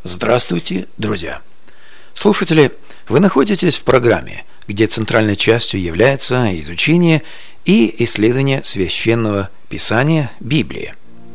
Здравствуйте, друзья! Слушатели, вы находитесь в программе, где центральной частью является изучение и исследование Священного Писания Библии.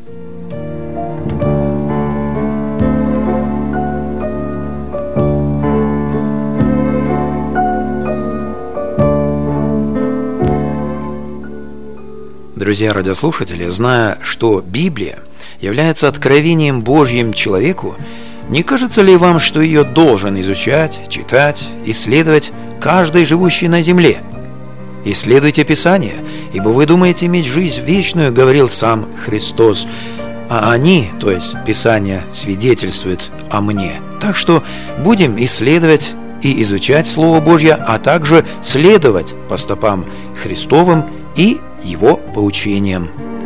Друзья радиослушатели, зная, что Библия является откровением Божьим человеку, не кажется ли вам, что ее должен изучать, читать, исследовать каждый живущий на земле? Исследуйте Писание, ибо вы думаете иметь жизнь вечную, говорил сам Христос, а они, то есть Писание, свидетельствуют о мне. Так что будем исследовать и изучать Слово Божье, а также следовать по стопам Христовым и Его поучениям.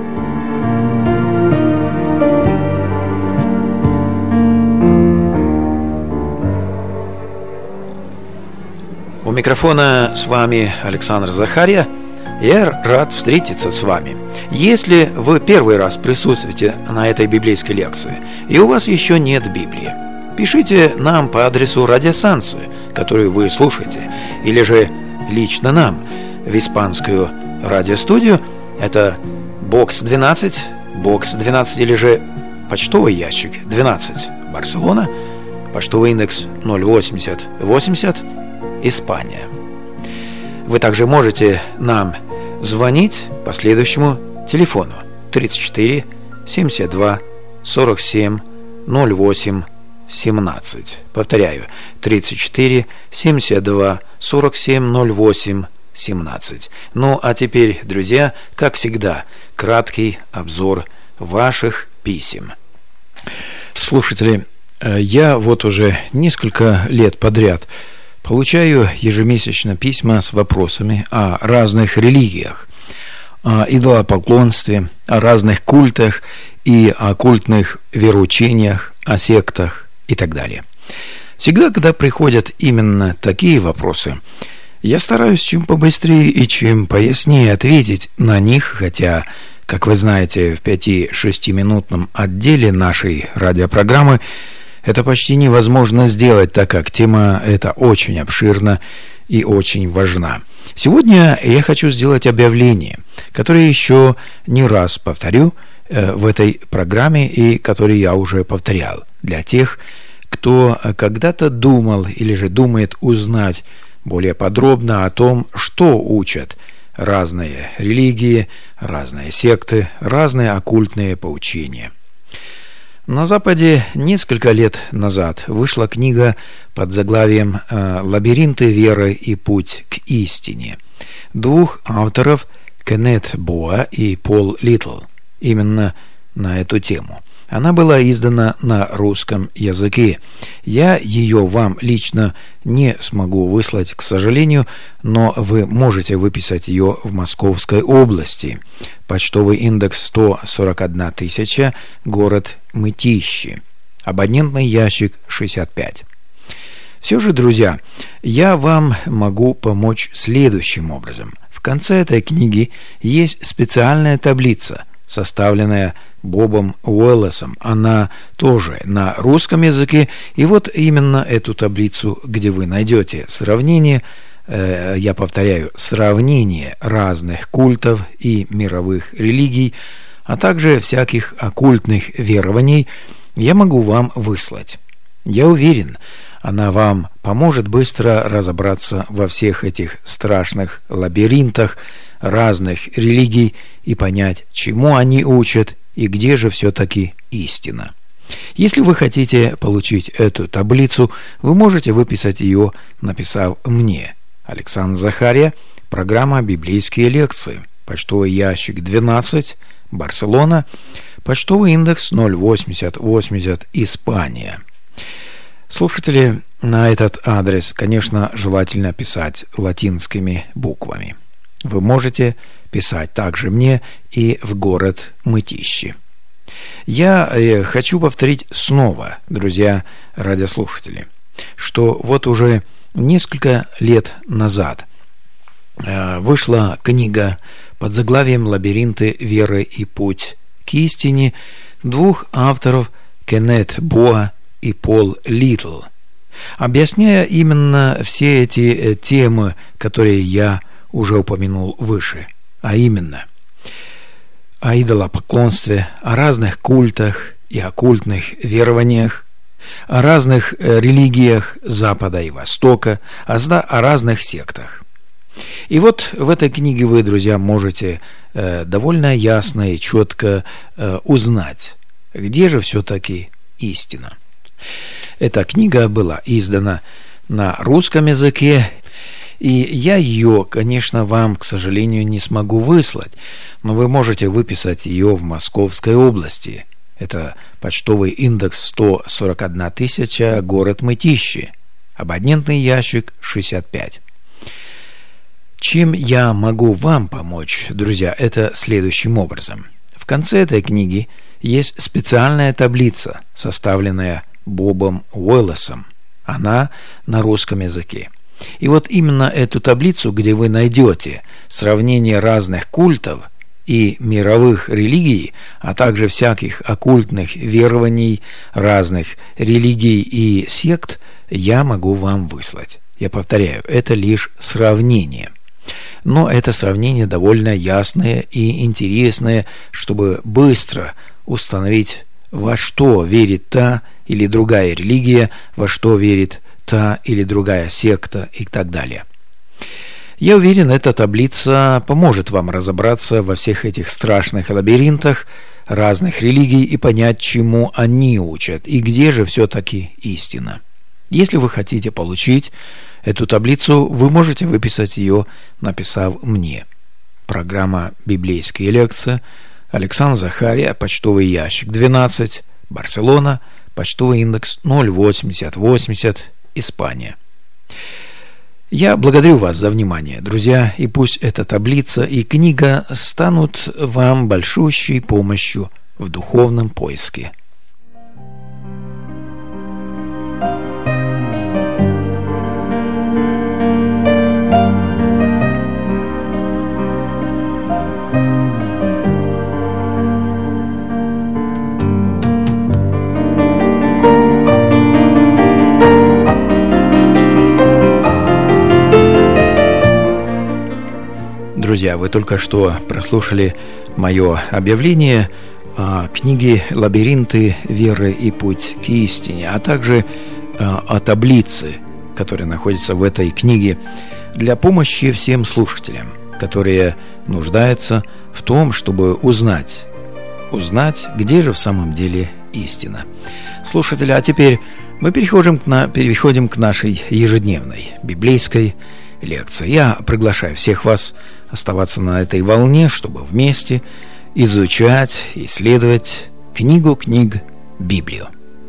У микрофона с вами Александр Захарья. Я рад встретиться с вами. Если вы первый раз присутствуете на этой библейской лекции, и у вас еще нет Библии, пишите нам по адресу радиостанции, которую вы слушаете, или же лично нам в испанскую радиостудию. Это бокс 12 или же почтовый ящик 12, Барселона, почтовый индекс 08080, Испания. Вы также можете нам звонить по следующему телефону 34 72 47 08 17. Повторяю, 34 72 47 08 17. Ну, а теперь, друзья, как всегда, краткий обзор ваших писем. Слушатели, я вот уже несколько лет подряд получаю ежемесячно письма с вопросами о разных религиях, о идолопоклонстве, о разных культах и о культных вероучениях, о сектах и так далее. Всегда, когда приходят именно такие вопросы, я стараюсь чем побыстрее и чем пояснее ответить на них, хотя, как вы знаете, в 5-6-минутном отделе нашей радиопрограммы это почти невозможно сделать, так как тема эта очень обширна и очень важна. Сегодня я хочу сделать объявление, которое еще не раз повторю в этой программе и которое я уже повторял для тех, кто когда-то думал или же думает узнать более подробно о том, что учат разные религии, разные секты, разные оккультные поучения. На Западе несколько лет назад вышла книга под заглавием «Лабиринты веры и путь к истине» двух авторов, Кеннет Боа и Пол Литтл, именно на эту тему. Она была издана на русском языке. Я ее вам лично не смогу выслать, к сожалению, но вы можете выписать ее в Московской области. Почтовый индекс 141 000, город Мытищи. Абонентный ящик 65. Все же, друзья, я вам могу помочь следующим образом. В конце этой книги есть специальная таблица, составленная Бобом Уэллесом. Она тоже на русском языке. И вот именно эту таблицу, где вы найдете сравнение, я повторяю, сравнение разных культов и мировых религий, а также всяких оккультных верований, я могу вам выслать. Я уверен, она вам поможет быстро разобраться во всех этих страшных лабиринтах разных религий и понять, чему они учат и где же все-таки истина. Если вы хотите получить эту таблицу, вы можете выписать ее, написав мне: Александр Захарья, программа «Библейские лекции», почтовый ящик 12, Барселона, почтовый индекс 08080, Испания. Слушатели, на этот адрес, конечно, желательно писать латинскими буквами. Вы можете писать также мне и в город Мытищи. Я хочу повторить снова, друзья радиослушатели, что вот уже несколько лет назад вышла книга под заглавием «Лабиринты веры и путь к истине» двух авторов, Кеннет Боа и Пол Литл, объясняя именно все эти темы, которые я уже упомянул выше, а именно о идолопоклонстве, о разных культах и оккультных верованиях, о разных религиях Запада и Востока, о разных сектах. И вот в этой книге вы, друзья, можете довольно ясно и четко узнать, где же все-таки истина. Эта книга была издана на русском языке, и я ее, конечно, вам, к сожалению, не смогу выслать, но вы можете выписать ее в Московской области. Это почтовый индекс 141 000, город Мытищи, абонентный ящик 65. Чем я могу вам помочь, друзья, это следующим образом. В конце этой книги есть специальная таблица, составленная Бобом Уоллесом. Она на русском языке. И вот именно эту таблицу, где вы найдете сравнение разных культов и мировых религий, а также всяких оккультных верований разных религий и сект, я могу вам выслать. Я повторяю, это лишь сравнение. Но это сравнение довольно ясное и интересное, чтобы быстро установить, во что верит та или другая религия, во что верит та или другая секта и так далее. Я уверен, эта таблица поможет вам разобраться во всех этих страшных лабиринтах разных религий и понять, чему они учат и где же все-таки истина. Если вы хотите получить эту таблицу, вы можете выписать ее, написав мне. Программа «Библейские лекции», Александр Захария, почтовый ящик 12, Барселона, почтовый индекс 08080, Испания. Я благодарю вас за внимание, друзья, и пусть эта таблица и книга станут вам большущей помощью в духовном поиске. Друзья, вы только что прослушали мое объявление о книге «Лабиринты веры и путь к истине», а также о таблице, которая находится в этой книге, для помощи всем слушателям, которые нуждаются в том, чтобы узнать, где же в самом деле истина. Слушатели, а теперь мы переходим к нашей ежедневной библейской лекции. Я приглашаю всех вас оставаться на этой волне, чтобы вместе изучать, исследовать книгу книг Библию.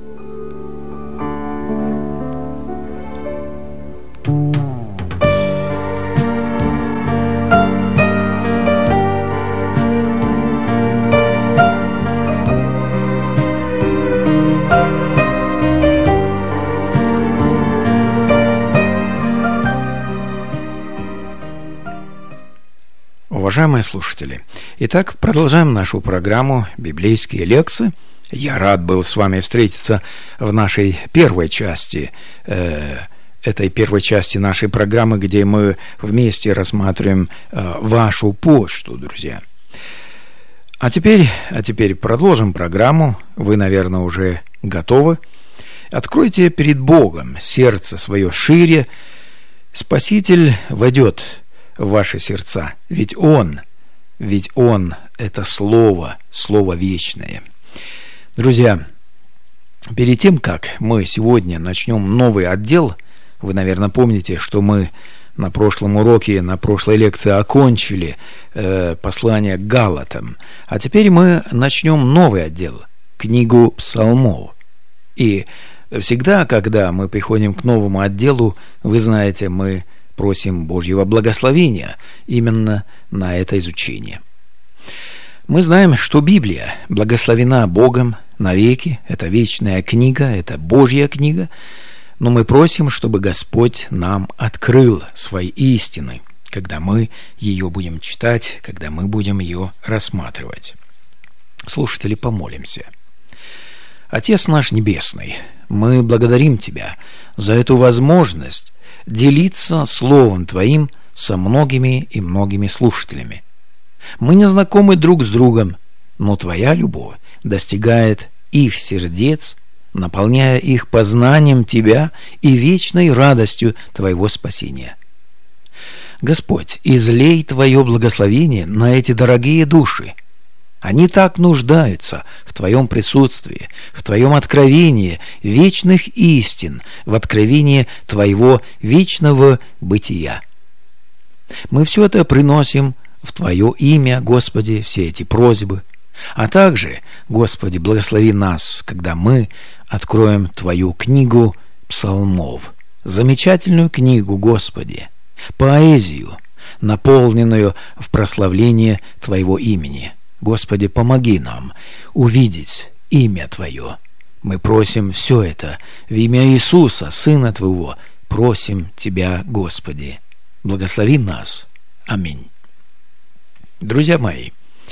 Уважаемые слушатели, итак, продолжаем нашу программу «Библейские лекции». Я рад был с вами встретиться в нашей первой части, этой первой части нашей программы, где мы вместе рассматриваем вашу почту, друзья. А теперь продолжим программу. Вы, наверное, уже готовы. Откройте перед Богом сердце свое шире. Спаситель войдет в ваши сердца, ведь Он это Слово вечное. Друзья, перед тем, как мы сегодня начнем новый отдел, вы, наверное, помните, что мы на прошлом уроке, на прошлой лекции окончили послание к Галатам, а теперь мы начнем новый отдел, книгу Псалмов. И всегда, когда мы приходим к новому отделу, вы знаете, мы просим Божьего благословения именно на это изучение. Мы знаем, что Библия благословена Богом навеки, это вечная книга, это Божья книга, но мы просим, чтобы Господь нам открыл свои истины, когда мы ее будем читать, когда мы будем ее рассматривать. Слушатели, помолимся. Отец наш Небесный, мы благодарим Тебя за эту возможность делиться Словом Твоим со многими и многими слушателями. Мы не знакомы друг с другом, но Твоя любовь достигает их сердец, наполняя их познанием Тебя и вечной радостью Твоего спасения. Господь, излей Твое благословение на эти дорогие души. Они так нуждаются в Твоем присутствии, в Твоем откровении вечных истин, в откровении Твоего вечного бытия. Мы все это приносим в Твое имя, Господи, все эти просьбы. А также, Господи, благослови нас, когда мы откроем Твою книгу псалмов, замечательную книгу, Господи, поэзию, наполненную в прославление Твоего имени. Господи, помоги нам увидеть имя Твое. Мы просим все это в имя Иисуса, Сына Твоего. Просим Тебя, Господи. Благослови нас. Аминь. Друзья мои,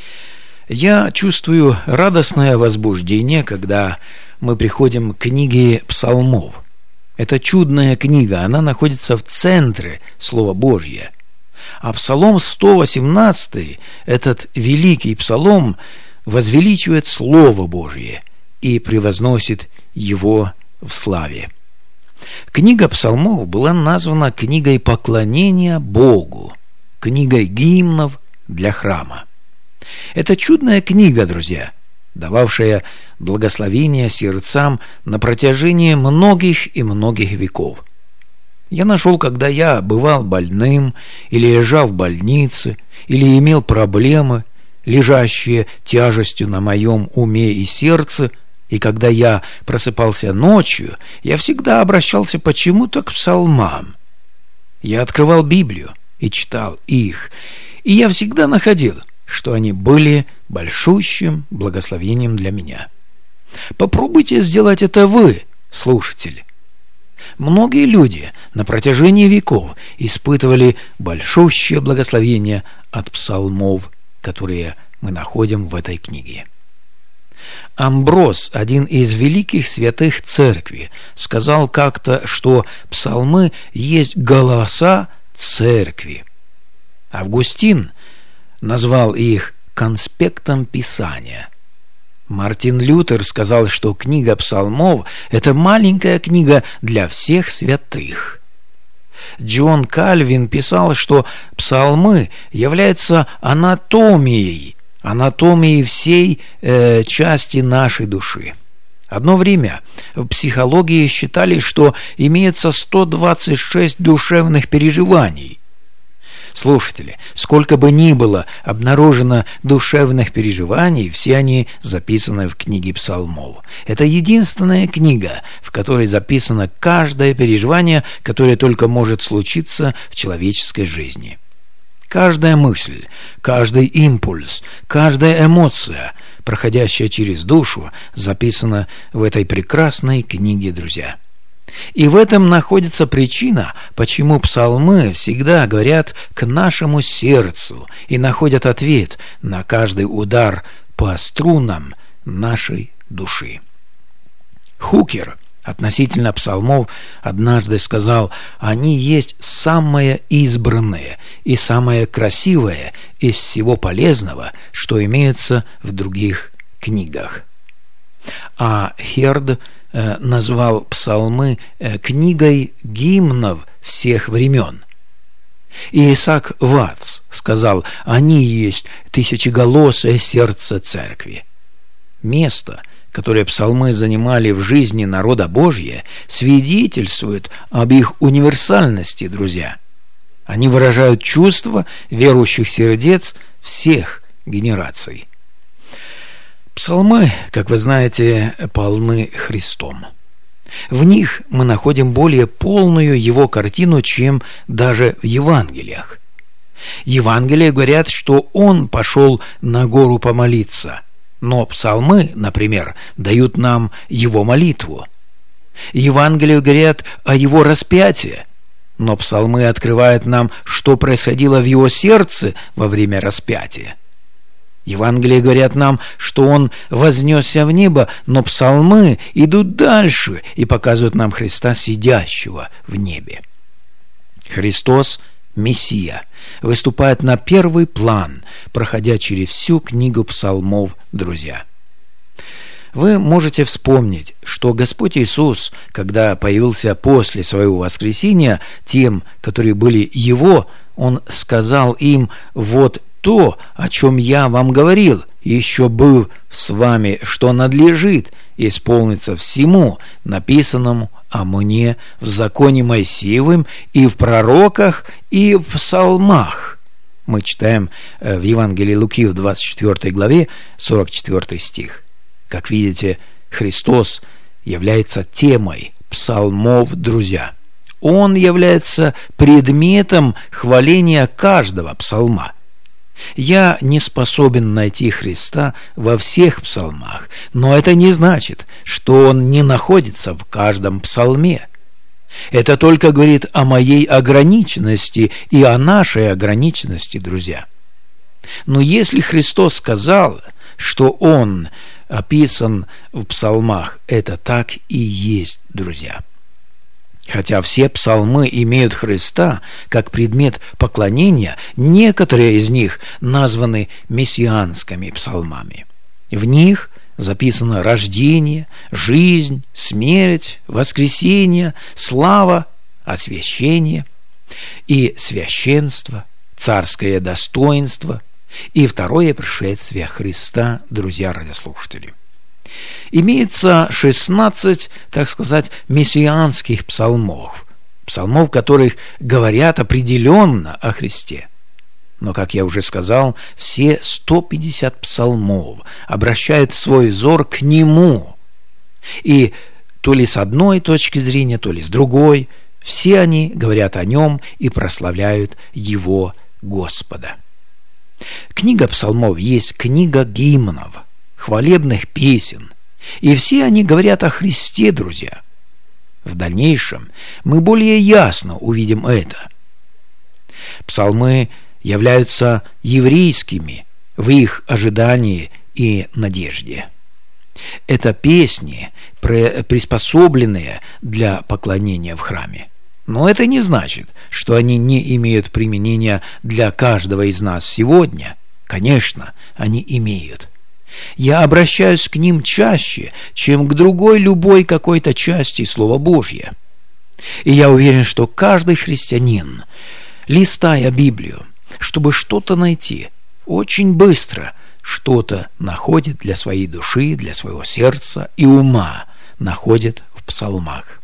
я чувствую радостное возбуждение, когда мы приходим к книге псалмов. Это чудная книга, она находится в центре Слова Божьего. А псалом 118, этот великий псалом, возвеличивает Слово Божье и превозносит его в славе. Книга псалмов была названа книгой поклонения Богу, книгой гимнов для храма. Это чудная книга, друзья, дававшая благословение сердцам на протяжении многих и многих веков. Я нашел, когда я бывал больным, или лежал в больнице, или имел проблемы, лежащие тяжестью на моем уме и сердце, и когда я просыпался ночью, я всегда обращался почему-то к псалмам. Я открывал Библию и читал их, и я всегда находил, что они были большущим благословением для меня. Попробуйте сделать это вы, слушатели. Многие люди на протяжении веков испытывали большущее благословение от псалмов, которые мы находим в этой книге. Амброс, один из великих святых церкви, сказал как-то, что псалмы есть голоса церкви. Августин назвал их конспектом Писания. Мартин Лютер сказал, что книга псалмов – это маленькая книга для всех святых. Джон Кальвин писал, что псалмы являются анатомией всей части нашей души. Одно время в психологии считали, что имеется 126 душевных переживаний. Слушатели, сколько бы ни было обнаружено душевных переживаний, все они записаны в книге псалмов. Это единственная книга, в которой записано каждое переживание, которое только может случиться в человеческой жизни. Каждая мысль, каждый импульс, каждая эмоция, проходящая через душу, записана в этой прекрасной книге, друзья. И в этом находится причина, почему псалмы всегда говорят к нашему сердцу и находят ответ на каждый удар по струнам нашей души. Хукер относительно псалмов однажды сказал: «Они есть самое избранное и самое красивое из всего полезного, что имеется в других книгах». А Херд назвал псалмы книгой гимнов всех времен. И Исаак Ватц сказал: «Они есть тысячеголосое сердце церкви». Место, которое псалмы занимали в жизни народа Божия, свидетельствует об их универсальности, друзья. Они выражают чувства верующих сердец всех генераций. Псалмы, как вы знаете, полны Христом. В них мы находим более полную его картину, чем даже в Евангелиях. Евангелия говорят, что он пошел на гору помолиться, но псалмы, например, дают нам его молитву. Евангелия говорят о его распятии, но псалмы открывают нам, что происходило в его сердце во время распятия. Евангелия говорят нам, что Он вознесся в небо, но псалмы идут дальше и показывают нам Христа, сидящего в небе. Христос, Мессия, выступает на первый план, проходя через всю книгу псалмов, друзья. Вы можете вспомнить, что Господь Иисус, когда появился после своего воскресения тем, которые были Его, Он сказал им: «Вот то, о чем я вам говорил, еще был с вами, что надлежит исполниться всему, написанному о мне в законе Моисеевым и в пророках и в псалмах». Мы читаем в Евангелии Луки в 24 главе 44 стих. Как видите, Христос является темой псалмов, друзья. Он является предметом хваления каждого псалма. Я не способен найти Христа во всех псалмах, но это не значит, что Он не находится в каждом псалме. Это только говорит о моей ограниченности и о нашей ограниченности, друзья. Но если Христос сказал, что Он описан в псалмах, это так и есть, друзья. Хотя все псалмы имеют Христа как предмет поклонения, некоторые из них названы мессианскими псалмами. В них записано рождение, жизнь, смерть, воскресение, слава, освящение и священство, царское достоинство и второе пришествие Христа, друзья радиослушатели. Имеется 16, так сказать, мессианских псалмов, которых говорят определенно о Христе. Но, как я уже сказал, все 150 псалмов обращают свой взор к Нему. И то ли с одной точки зрения, то ли с другой, все они говорят о Нем и прославляют Его, Господа. Книга псалмов есть книга гимнов, хвалебных песен, и все они говорят о Христе, друзья. В дальнейшем мы более ясно увидим это. Псалмы являются еврейскими в их ожидании и надежде. Это песни, приспособленные для поклонения в храме. Но это не значит, что они не имеют применения для каждого из нас сегодня. Конечно, они имеют. Я обращаюсь к ним чаще, чем к другой любой какой-то части Слова Божьего. И я уверен, что каждый христианин, листая Библию, чтобы что-то найти, очень быстро что-то находит для своей души, для своего сердца и ума, находит в псалмах.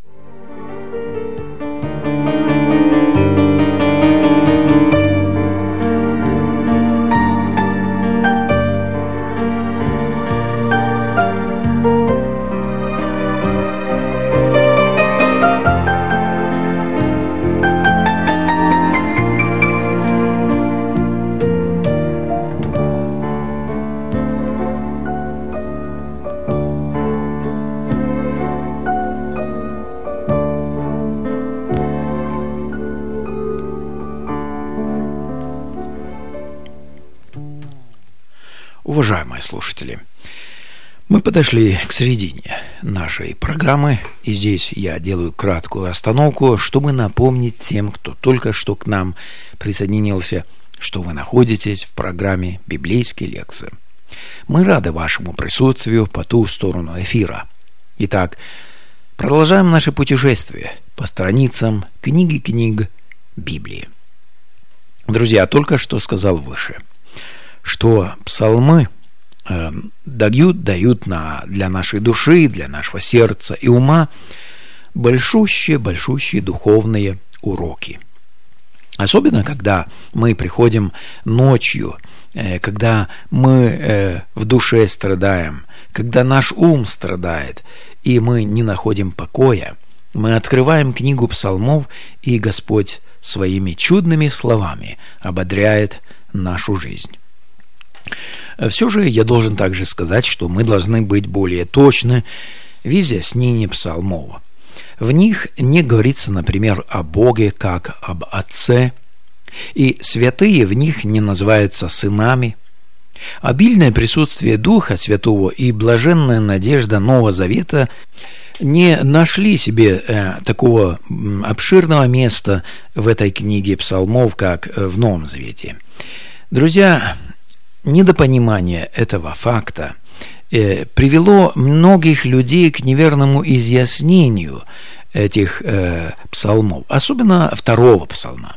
Уважаемые слушатели, мы подошли к середине нашей программы, и здесь я делаю краткую остановку, чтобы напомнить тем, кто только что к нам присоединился, что вы находитесь в программе «Библейские лекции». Мы рады вашему присутствию по ту сторону эфира. Итак, продолжаем наше путешествие по страницам книги книг Библии. Друзья, только что сказал выше, что псалмы дают для нашей души, для нашего сердца и ума большущие духовные уроки. Особенно, когда мы приходим ночью, когда мы в душе страдаем, когда наш ум страдает, и мы не находим покоя, мы открываем книгу псалмов, и Господь своими чудными словами ободряет нашу жизнь. Все же я должен также сказать, что мы должны быть более точны в изъяснении псалмов. В них не говорится, например, о Боге как об Отце, и святые в них не называются сынами, Обильное присутствие Духа Святого и блаженная надежда Нового Завета не нашли себе такого обширного места в этой книге псалмов, как в Новом Завете. Друзья, недопонимание этого факта привело многих людей к неверному изъяснению этих псалмов, особенно второго псалма.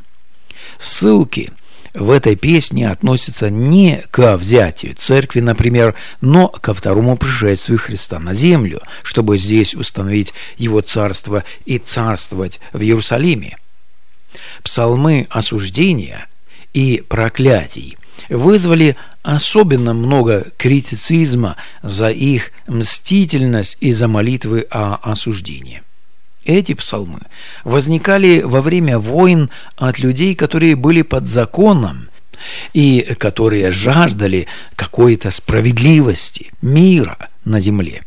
Ссылки в этой песне относятся не ко взятию церкви, например, но ко второму пришествию Христа на землю, чтобы здесь установить Его царство и царствовать в Иерусалиме. Псалмы осуждения и проклятий вызвали особенно много критицизма за их мстительность и за молитвы о осуждении. Эти псалмы возникали во время войн от людей, которые были под законом и которые жаждали какой-то справедливости, мира на земле.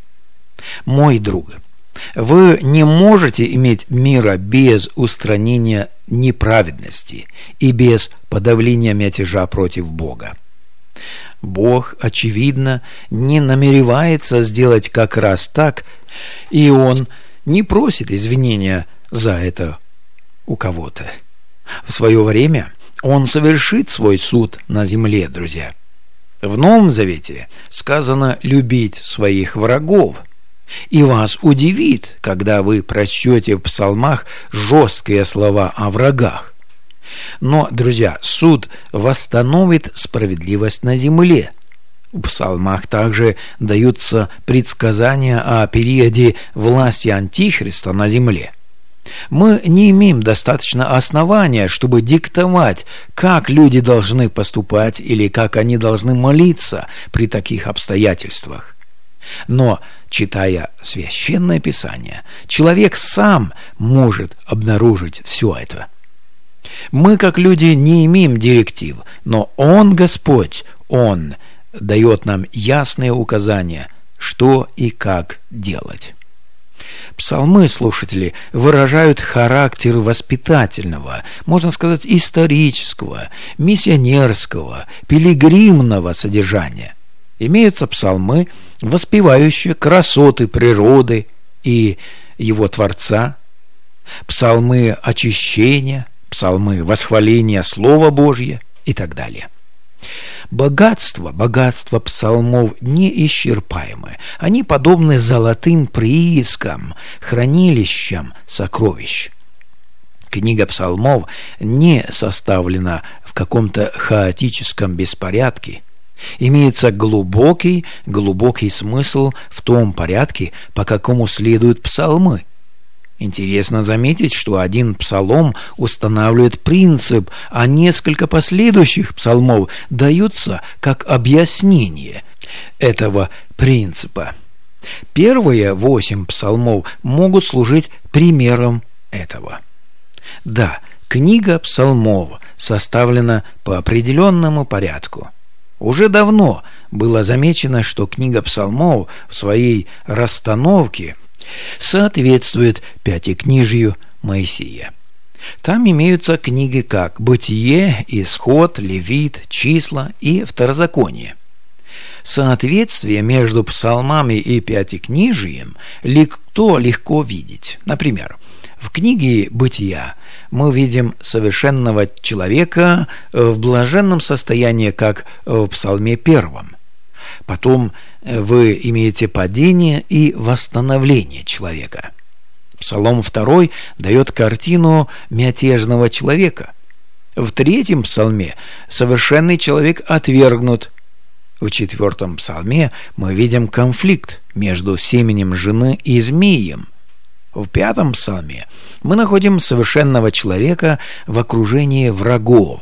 Мой друг, вы не можете иметь мира без устранения неправедности и без подавления мятежа против Бога. Бог, очевидно, не намеревается сделать как раз так, и Он не просит извинения за это у кого-то. В свое время Он совершит свой суд на земле, друзья. В Новом Завете сказано любить своих врагов. И вас удивит, когда вы прочтете в псалмах жесткие слова о врагах. Но, друзья, суд восстановит справедливость на земле. В псалмах также даются предсказания о периоде власти Антихриста на земле. Мы не имеем достаточно основания, чтобы диктовать, как люди должны поступать или как они должны молиться при таких обстоятельствах. Но, читая Священное Писание, человек сам может обнаружить все это. Мы, как люди, не имеем директив, но Он, Господь, Он дает нам ясные указания, что и как делать. Псалмы, слушатели, выражают характер воспитательного, можно сказать, исторического, миссионерского, пилигримного содержания. Имеются псалмы, воспевающие красоты природы и его Творца, псалмы очищения, псалмы восхваления Слова Божьего и так далее. Богатство псалмов неисчерпаемы. Они подобны золотым приискам, хранилищам сокровищ. Книга псалмов не составлена в каком-то хаотическом беспорядке. Имеется глубокий смысл в том порядке, по какому следуют псалмы. Интересно заметить, что один псалом устанавливает принцип, а несколько последующих псалмов даются как объяснение этого принципа. Первые 8 псалмов могут служить примером этого. Да, книга псалмов составлена по определенному порядку. Уже давно было замечено, что книга псалмов в своей расстановке соответствует Пятикнижию Моисея. Там имеются книги как Бытие, Исход, Левит, Числа и Второзаконие. Соответствие между псалмами и Пятикнижием легко видеть. Например, в книге Бытия мы видим совершенного человека в блаженном состоянии, как в Псалме 1. Потом вы имеете падение и восстановление человека. Псалом 2 дает картину мятежного человека. В 3 псалме совершенный человек отвергнут. В 4 псалме мы видим конфликт между семенем жены и змеем. В 5 псалме мы находим совершенного человека в окружении врагов.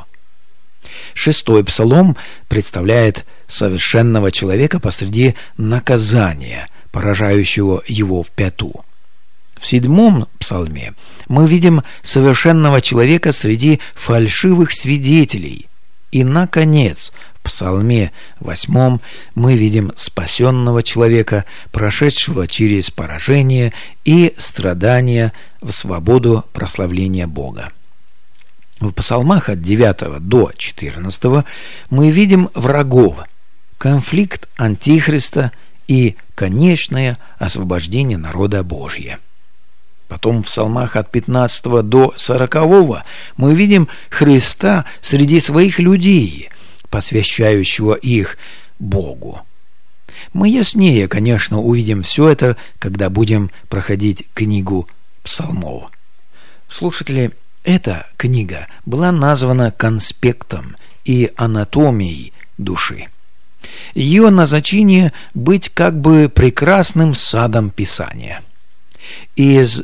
6 псалом представляет совершенного человека посреди наказания, поражающего его в пяту. В 7 псалме мы видим совершенного человека среди фальшивых свидетелей. И, наконец, в псалме 8 мы видим спасенного человека, прошедшего через поражение и страдания в свободу прославления Бога. В псалмах от 9 до 14 мы видим врагов. конфликт Антихриста и конечное освобождение народа Божия. Потом в псалмах от 15 до 40 мы видим Христа среди своих людей, посвящающего их Богу. Мы яснее, конечно, увидим все это, когда будем проходить книгу псалмов. Слушатели, эта книга была названа конспектом и анатомией души. Ее назначение – быть как бы прекрасным садом Писания. Из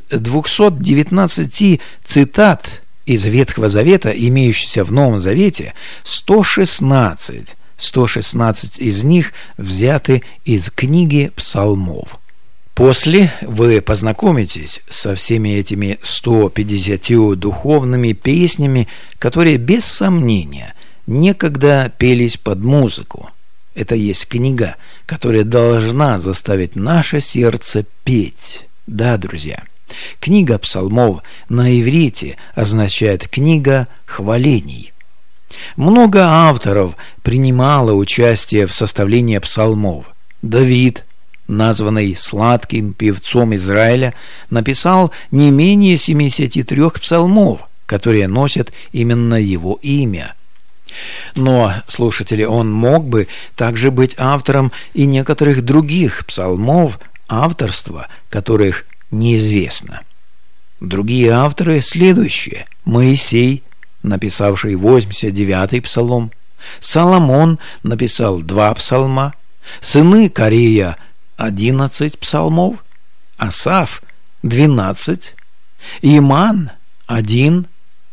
219 цитат из Ветхого Завета, имеющихся в Новом Завете, 116 из них взяты из книги псалмов. После вы познакомитесь со всеми этими 150 духовными песнями, которые, без сомнения, некогда пелись под музыку. Это есть книга, которая должна заставить наше сердце петь. Да, друзья, книга псалмов на иврите означает «книга хвалений». Много авторов принимало участие в составлении псалмов. Давид, названный сладким певцом Израиля, написал не менее 73 псалмов, которые носят именно его имя. Но, слушатели, он мог бы также быть автором и некоторых других псалмов, авторство которых неизвестно. Другие авторы следующие: Моисей, написавший 89-й псалом, Соломон написал 2 псалма, сыны Корея 11 псалмов, Асаф 12, Иман 1,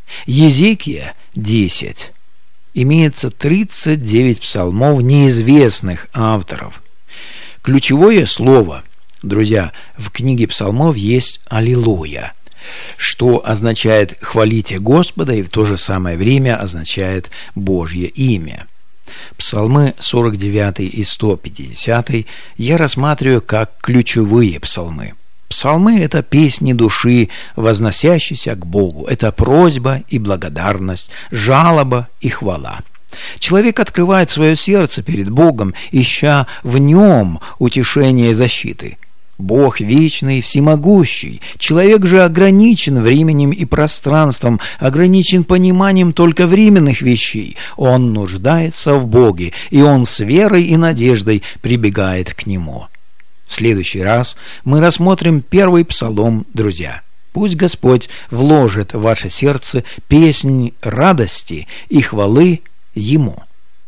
Езекия 10. Имеется 39 псалмов неизвестных авторов. Ключевое слово, друзья, в книге псалмов есть «Аллилуйя», что означает «хвалите Господа» и в то же самое время означает «Божье имя». Псалмы 49 и 150 я рассматриваю как ключевые псалмы. Псалмы – это песни души, возносящиеся к Богу. Это просьба и благодарность, жалоба и хвала. Человек открывает свое сердце перед Богом, ища в нем утешения и защиты. Бог вечный, всемогущий. Человек же ограничен временем и пространством, ограничен пониманием только временных вещей. Он нуждается в Боге, и он с верой и надеждой прибегает к Нему. В следующий раз мы рассмотрим 1 псалом, друзья. Пусть Господь вложит в ваше сердце песнь радости и хвалы Ему.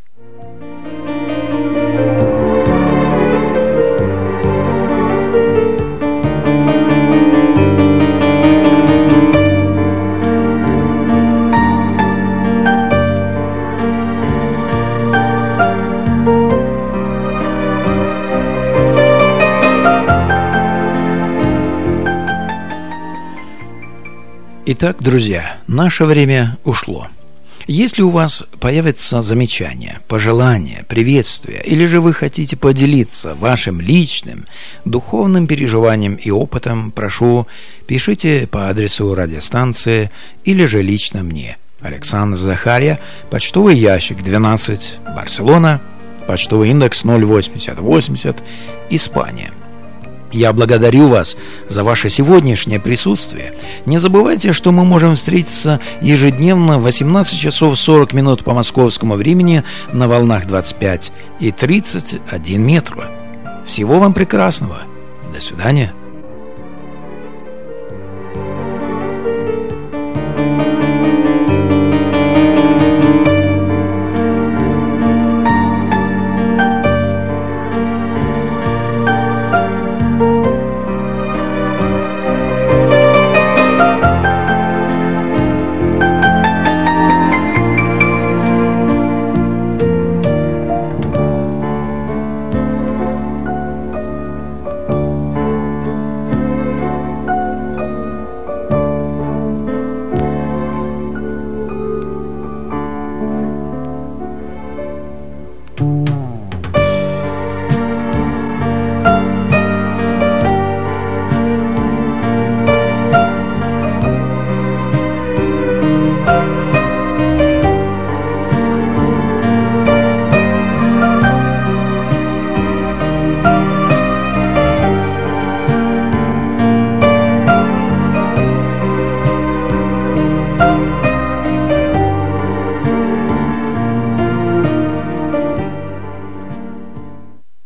Итак, друзья, наше время ушло. Если у вас появятся замечания, пожелания, приветствия, или же вы хотите поделиться вашим личным духовным переживанием и опытом, прошу, пишите по адресу радиостанции или же лично мне. Александр Захария, почтовый ящик 12, Барселона, почтовый индекс 08080, Испания. Я благодарю вас за ваше сегодняшнее присутствие. Не забывайте, что мы можем встретиться ежедневно в 18 часов 40 минут по московскому времени на волнах 25 и 31 метра. Всего вам прекрасного. До свидания.